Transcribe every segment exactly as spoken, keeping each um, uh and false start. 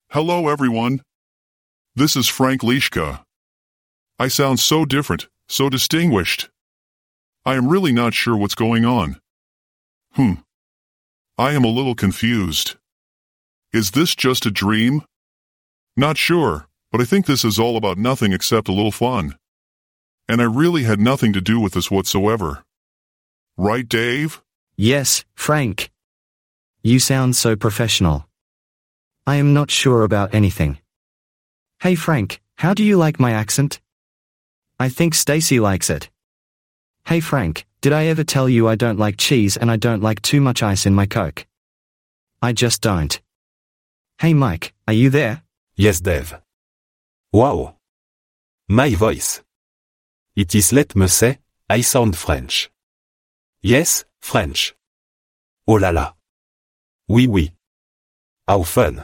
Hello, everyone. This is Frank Lishka. I sound so different, so distinguished. I am really not sure what's going on. Hmm. I am a little confused. Is this just a dream? Not sure, but I think this is all about nothing except a little fun. And I really had nothing to do with this whatsoever. Right, Dave? Yes, Frank. You sound so professional. I am not sure about anything. Hey Frank, how do you like my accent? I think Stacy likes it. Hey Frank, did I ever tell you I don't like cheese and I don't like too much ice in my Coke? I just don't. Hey Mike, are you there? Yes, Dave. Wow. My voice. It is let me say, I sound French. Yes, French. Oh la la. Oui oui. How fun.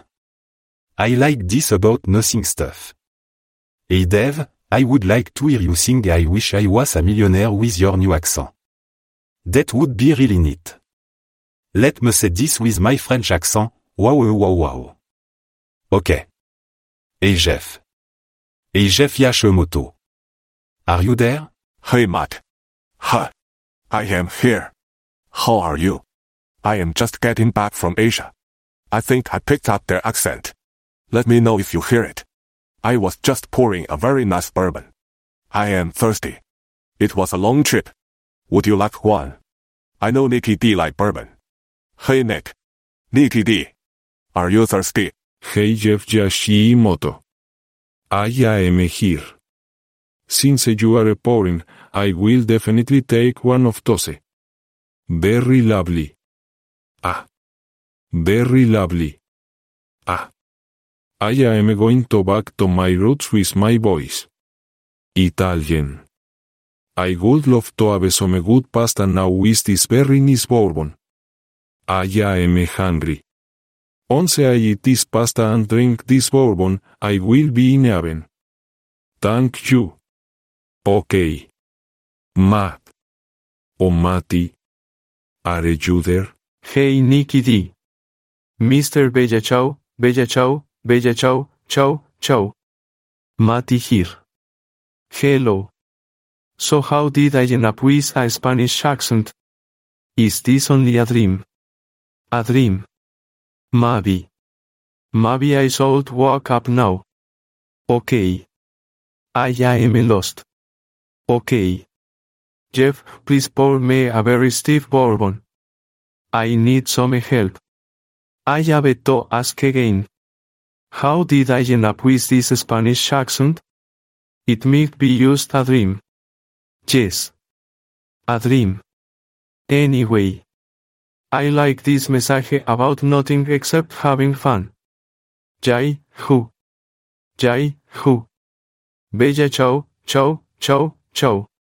I like this about nothing stuff. Hey Dave, I would like to hear you sing I Wish I Was a Millionaire with your new accent. That would be really neat. Let me say this with my French accent, wow wow wow. Okay. Hey Jeff. Hey Jeff Yashimoto. Are you there? Hey Matt. Hi. I am here. How are you? I am just getting back from Asia. I think I picked up their accent. Let me know if you hear it. I was just pouring a very nice bourbon. I am thirsty. It was a long trip. Would you like one? I know Nicky D like bourbon. Hey Nick. Nicky D. Are you thirsty? Hey Jeff Yashimoto. I am here. Since you are pouring, I will definitely take one of those. Very lovely. Ah. Very lovely. Ah. I am going to back to my roots with my voice. Italian. I would love to have some good pasta now with this very nice bourbon. I am hungry. Once I eat this pasta and drink this bourbon, I will be in heaven. Thank you. Okay. Matt. Oh Matty. Are you there? Hey Nicky D. Mister Bella Ciao, Bella Ciao, Bella Ciao, Ciao, Ciao. Matty here. Hello. So how did I end up with a Spanish accent? Is this only a dream? A dream? Maybe. Maybe I should wake up now. Okay. I am lost. Okay. Jeff, please pour me a very stiff bourbon. I need some help. I have to ask again. How did I end up with this Spanish accent? It might be just a dream. Yes. A dream. Anyway. I like this message about nothing except having fun. Jai Hu. Jai Hu. Bella Ciao, Ciao, Ciao, Ciao.